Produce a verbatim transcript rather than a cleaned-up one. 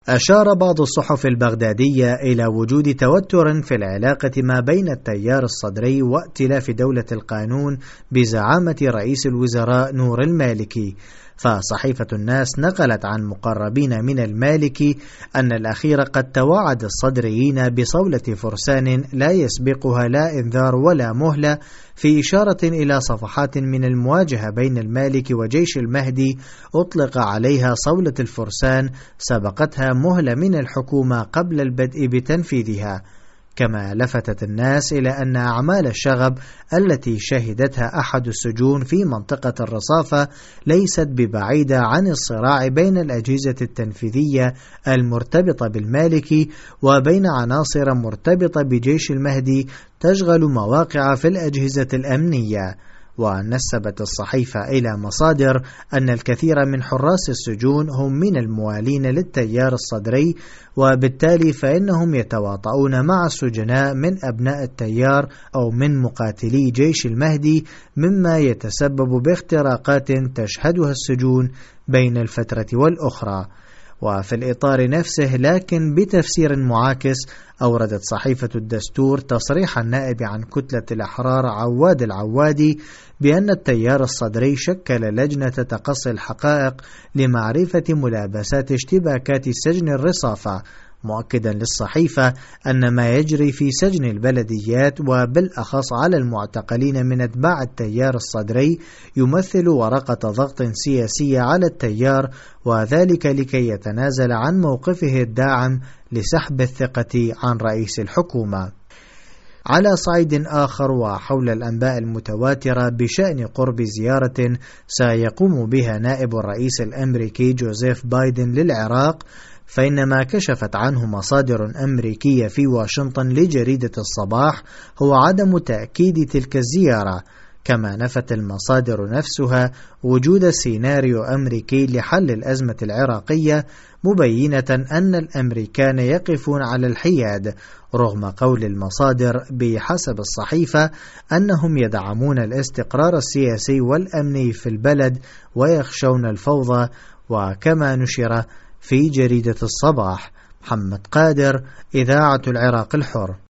أشار بعض الصحف البغدادية إلى وجود توتر في العلاقة ما بين التيار الصدري وائتلاف دولة القانون بزعامة رئيس الوزراء نور المالكي. فصحيفة الناس نقلت عن مقربين من المالكي أن الأخير قد توعد الصدريين بصولة فرسان لا يسبقها لا إنذار ولا مهلة، في إشارة إلى صفحات من المواجهة بين المالكي وجيش المهدي أطلق عليها صولة الفرسان سبقتها مهلة من الحكومة قبل البدء بتنفيذها. كما لفتت الناس إلى أن أعمال الشغب التي شهدتها أحد السجون في منطقة الرصافة ليست ببعيدة عن الصراع بين الأجهزة التنفيذية المرتبطة بالمالكي وبين عناصر مرتبطة بجيش المهدي تشغل مواقع في الأجهزة الأمنية. ونسبت الصحيفة إلى مصادر أن الكثير من حراس السجون هم من الموالين للتيار الصدري، وبالتالي فإنهم يتواطؤون مع السجناء من أبناء التيار أو من مقاتلي جيش المهدي، مما يتسبب باختراقات تشهدها السجون بين الفترة والأخرى. وفي الإطار نفسه لكن بتفسير معاكس، أوردت صحيفة الدستور تصريح النائب عن كتلة الأحرار عواد العوادي بأن التيار الصدري شكل لجنة تقصي الحقائق لمعرفة ملابسات اشتباكات سجن الرصافة، مؤكدا للصحيفة أن ما يجري في سجن البلديات وبالأخص على المعتقلين من أتباع التيار الصدري يمثل ورقة ضغط سياسية على التيار، وذلك لكي يتنازل عن موقفه الداعم لسحب الثقة عن رئيس الحكومة. على صعيد آخر، وحول الأنباء المتواترة بشأن قرب زيارة سيقوم بها نائب الرئيس الأمريكي جوزيف بايدن للعراق، فإنما كشفت عنه مصادر أمريكية في واشنطن لجريدة الصباح هو عدم تأكيد تلك الزيارة. كما نفت المصادر نفسها وجود سيناريو أمريكي لحل الأزمة العراقية، مبينة أن الأمريكان يقفون على الحياد، رغم قول المصادر بحسب الصحيفة أنهم يدعمون الاستقرار السياسي والأمني في البلد ويخشون الفوضى. وكما نشر في جريدة الصباح. محمد قادر، إذاعة العراق الحر.